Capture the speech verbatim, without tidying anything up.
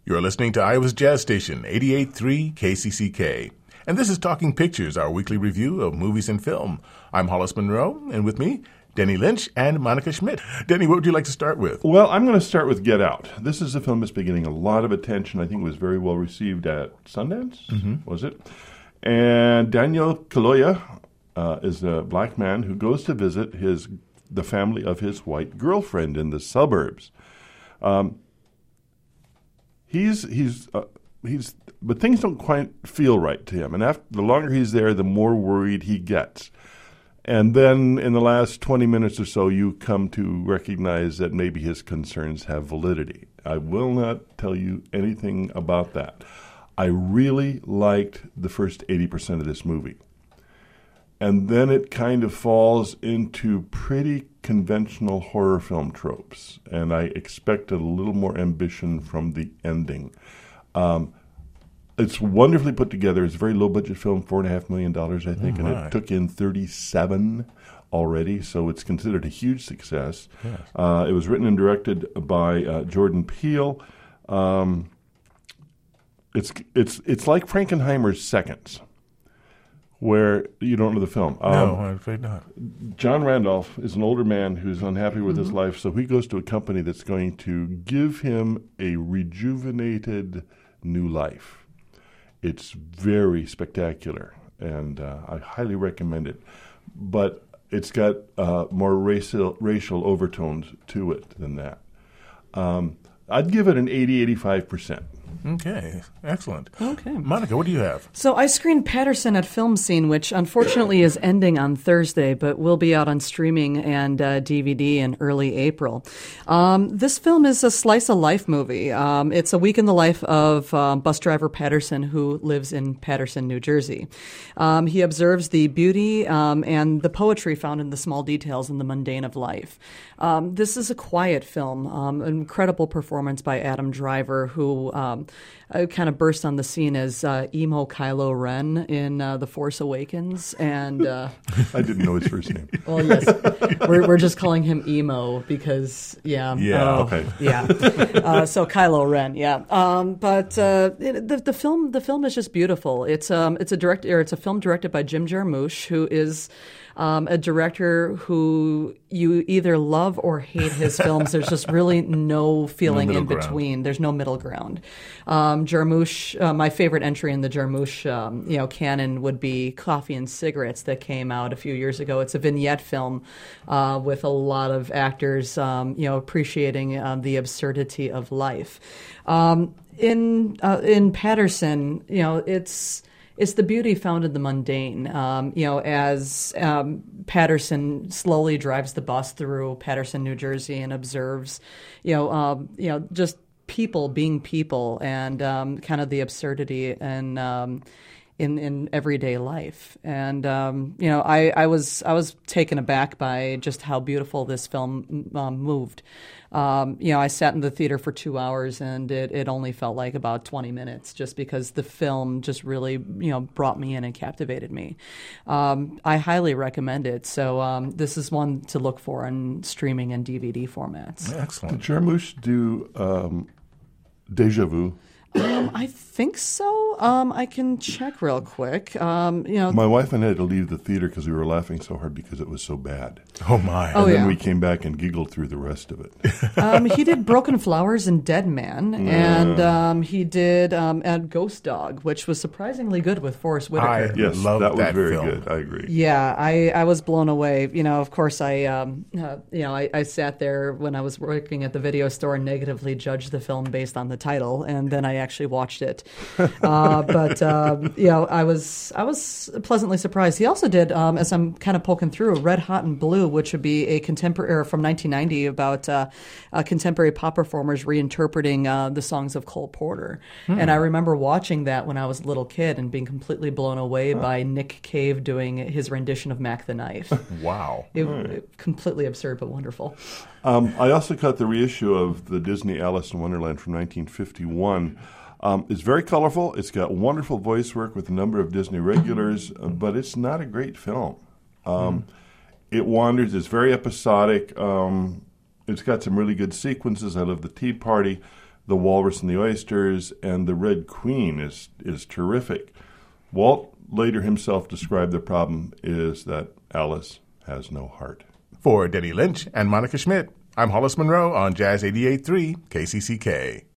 You're listening to Iowa's Jazz Station, eighty-eight point three K C C K. And this is Talking Pictures, our weekly review of movies and film. I'm Hollis Monroe, and with me, Denny Lynch and Monica Schmidt. Denny, what would you like to start with? Well, I'm going to start with Get Out. This is a film that's been getting a lot of attention. I think it was very well received at Sundance, mm-hmm. was it? And Daniel Kaluuya uh, is a black man who goes to visit his the family of his white girlfriend in the suburbs. Um, he's he's uh, he's, but things don't quite feel right to him. And after the longer he's there, the more worried he gets. And then in the last twenty minutes or so, you come to recognize that maybe his concerns have validity. I will not tell you anything about that. I really liked the first eighty percent of this movie. And then it kind of falls into pretty conventional horror film tropes. And I expected a little more ambition from the ending. Um, it's wonderfully put together. It's a very low-budget film, four point five million dollars, I think, oh, and it took in thirty-seven already, so it's considered a huge success. Yes. Uh, it was written and directed by uh, Jordan Peele. Um, it's it's it's like Frankenheimer's Seconds, where you don't know the film. Um, no, I'm afraid not. John Randolph is an older man who's unhappy with mm-hmm. his life, so he goes to a company that's going to give him a rejuvenated new life. It's very spectacular, and uh, I highly recommend it. But it's got uh, more racial racial overtones to it than that. Um, I'd give it an eighty, eighty-five percent. Okay, excellent. Okay. Monica, what do you have? So I screened Patterson at Film Scene, which unfortunately is ending on Thursday, but will be out on streaming and uh, D V D in early April. Um, this film is a slice-of-life movie. Um, it's a week in the life of uh, bus driver Patterson, who lives in Patterson, New Jersey. Um, he observes the beauty um, and the poetry found in the small details in the mundane of life. Um, this is a quiet film, um, an incredible performance by Adam Driver, who um, uh, kind of burst on the scene as uh, emo Kylo Ren in uh, The Force Awakens. And uh, I didn't know his first name. Well, yes, we're we're just calling him emo because, yeah, yeah, uh, okay, yeah. Uh, so Kylo Ren, yeah. Um, but uh, it, the the film the film is just beautiful. It's um it's a direct or it's a film directed by Jim Jarmusch, who is Um, a director who you either love or hate his films. There's just really no feeling no in between. Ground. There's no middle ground. Um, Jarmusch, uh, my favorite entry in the Jarmusch, um, you know, canon would be Coffee and Cigarettes that came out a few years ago. It's a vignette film uh, with a lot of actors, um, you know, appreciating uh, the absurdity of life. Um, in uh, in Patterson, you know, it's. It's the beauty found in the mundane. Um, you know, as um, Patterson slowly drives the bus through Patterson, New Jersey, and observes, you know, um, you know, just people being people, and um, kind of the absurdity and um, in in everyday life. And um, you know, I, I was I was taken aback by just how beautiful this film um, moved. Um, you know, I sat in the theater for two hours, and it, it only felt like about twenty minutes, just because the film just really, you know, brought me in and captivated me. Um, I highly recommend it. So um, this is one to look for in streaming and D V D formats. Excellent. Did Jarmusch do um, Deja Vu? Um, I think so. Um, I can check real quick. Um, you know, my wife and I had to leave the theater because we were laughing so hard because it was so bad. Oh my! Oh, and then yeah. we came back and giggled through the rest of it. um, he did Broken Flowers and Dead Man, and um, he did um, and Ghost Dog, which was surprisingly good with Forrest Whitaker. I yes, love that was that very film. good. I agree. Yeah, I, I was blown away. You know, of course, I um, uh, you know I, I sat there when I was working at the video store and negatively judged the film based on the title, and then I actually watched it. uh, but um, you know, I was I was pleasantly surprised. He also did, um, as I'm kind of poking through, Red Hot and Blue, which would be a contemporary from nineteen ninety about uh, uh, contemporary pop performers reinterpreting uh, the songs of Cole Porter. Hmm. And I remember watching that when I was a little kid and being completely blown away huh. by Nick Cave doing his rendition of Mac the Knife. Wow, it, right. it, completely absurd but wonderful. Um, I also caught the reissue of the Disney Alice in Wonderland from nineteen fifty-one. Um, it's very colorful. It's got wonderful voice work with a number of Disney regulars, uh, but it's not a great film. Um, mm. It wanders. It's very episodic. Um, it's got some really good sequences. I love the tea party, The Walrus and the Oysters, and The Red Queen is is terrific. Walt later himself described the problem is that Alice has no heart. For Denny Lynch and Monica Schmidt, I'm Hollis Monroe on Jazz eighty-eight point three K C C K.